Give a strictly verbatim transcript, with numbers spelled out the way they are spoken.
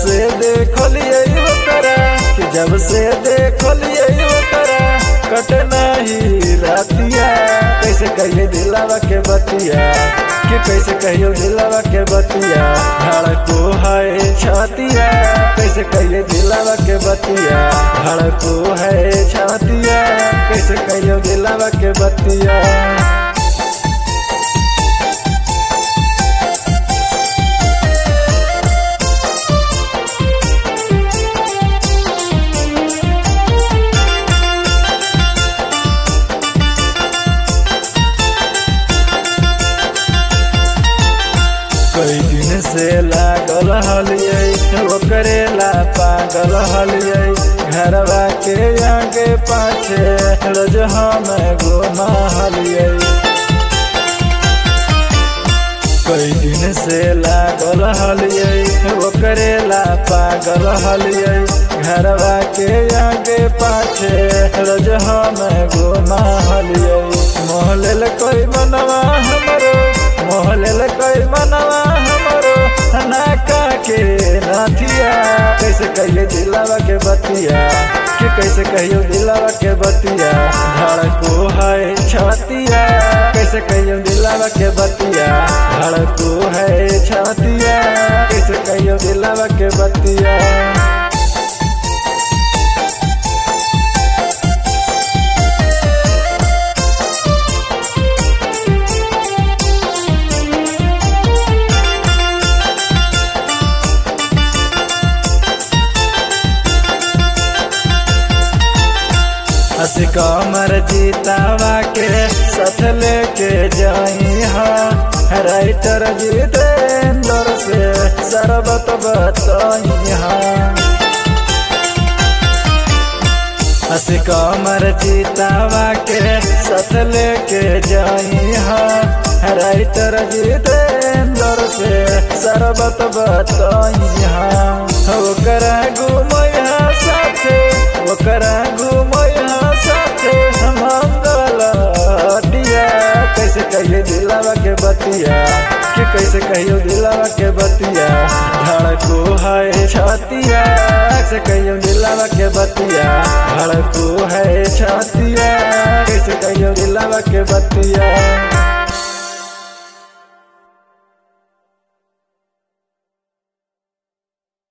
से देखलिए ओकरा कि जब से देखलिए ओकरा कट नहीं रातिया। कैसे कहिए दिलावा के बतिया कि कैसे कहियो दिलावा के बतिया धड़को है छातिया। कैसे कहिए दिलावा के बतिया धड़को है छातिया। कैसे कहियो दिलावा के बतिया। कई दिन से लागल हलिए ओकरेला पागल हलिए। घरवा के आगे पाछे रोज हम घुमा हलिए। कई दिन से लागल हलिए ओकरेला पागल हलिए। घरवा के आगे पाछे रोज हम घुमा हलिए। मोहलेल कोई मनवा हमरो मोहलेल कोई मनवा हमरो नाका के नाथिया। कैसे कहिए दिलावा के बतिया कि कैसे कहियो दिलावा के बतिया धड़को है छातिया। कैसे कहियो दिलावा के बतिया धड़को है छातिया। कैसे कहियो दिलावा के बतिया। हसी कमर जीतावा के साथ लेके जाई हाँ। राइटर जितेंद्र से शरबत बताई हाँ। हसी कमर जीतावा के साथ लेके जाई हाँ। राइटर जितेंद्र से शरबत बताई हाँ। ओकरा घुमैया साथे ओकरा घुमैया साथे मंगलटिया। कैसे कहिए दिलावा के बतिया कि कैसे कहियो दिलावा के बतिया धड़को है छातिया। कैसे कहियो दिलावा के बतिया धड़को है छातिया। कैसे कहियो दिलावा के बतिया।